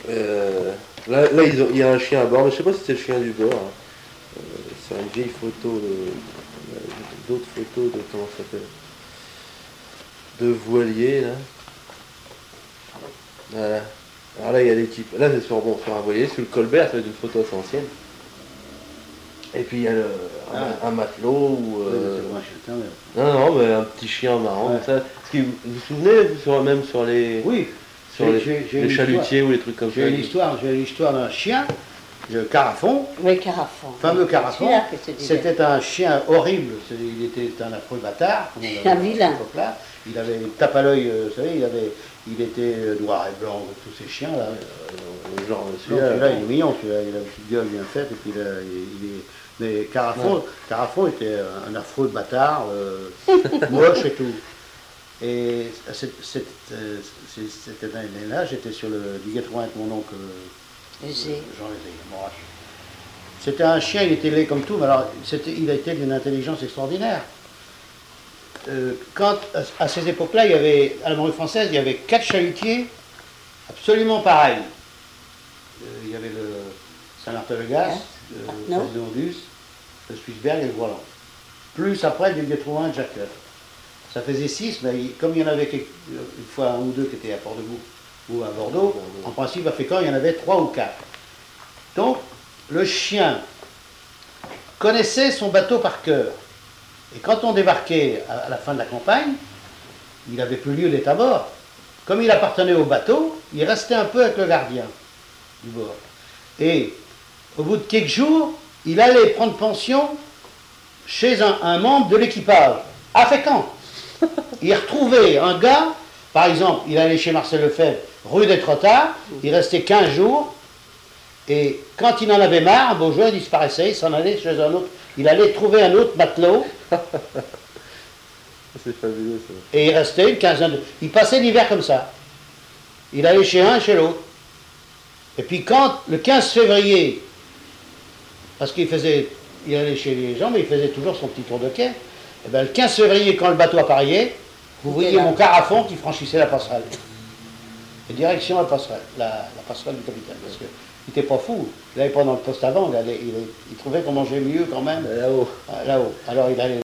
Là il y a un chien à bord, mais je sais pas si c'est le chien du bord. Hein. C'est une vieille photo, d'autres photos de comment ça s'appelle, de voilier là. Voilà. Alors là il y a l'équipe. Là c'est sur un voilier, sur le Colbert, ça va être une photo assez ancienne. Et puis il y a un matelot ou. Non, mais un petit chien marrant. Ouais. Ça. Vous vous souvenez, même sur les. Oui. Sur les chalutiers ou les trucs comme ça. J'ai l'histoire d'un chien, le Carafon. Oui, Carafon. Fameux Carafon. C'était un chien horrible. Il était un affreux bâtard. Un vilain. Il avait une tape à l'œil, vous savez, il était noir et blanc, tous ces chiens là. Celui-là, il est mignon, celui-là, il a une petite gueule bien faite, et puis mais Carafon était un affreux bâtard, moche et tout. Et cette année-là, j'étais sur le Duguay-Trouin avec mon oncle Jean Lézé, Morache. C'était un chien, il était laid comme tout, mais alors il a été d'une intelligence extraordinaire. Quand, à ces époques-là, à la Morue française, il y avait 4 chalutiers absolument pareils. Il y avait le Saint-Martin-le-Gas, le Président-Ondus, le Swissberg et le Voiland. Plus après, du Duguay-Trouin et Jacques Coeur. Ça faisait 6, mais comme il y en avait une fois 1 ou 2 qui étaient à Port-de-Bouc ou à Bordeaux, en principe, à Fécamp, il y en avait 3 ou 4. Donc, le chien connaissait son bateau par cœur. Et quand on débarquait à la fin de la campagne, il n'avait plus lieu d'être à bord. Comme il appartenait au bateau, il restait un peu avec le gardien du bord. Et au bout de quelques jours, il allait prendre pension chez un membre de l'équipage, à Fécamp. Il retrouvait un gars, par exemple, il allait chez Marcel Lefebvre, rue des Trottards, il restait 15 jours, et quand il en avait marre, un beau jour, il disparaissait, il s'en allait chez un autre. Il allait trouver un autre matelot. C'est fabuleux ça. Et il restait une quinzaine de... Il passait l'hiver comme ça. Il allait chez un et chez l'autre. Et puis quand, le 15 février, parce il allait chez les gens, mais il faisait toujours son petit tour de quai, et bien le 15 février, quand le bateau apparaissait, vous voyez mon Carafon qui franchissait la passerelle. Et direction la passerelle du capitaine. Parce que il n'était pas fou, il n'allait pas dans le poste avant, il trouvait qu'on mangeait mieux quand même. Là-haut. Alors il allait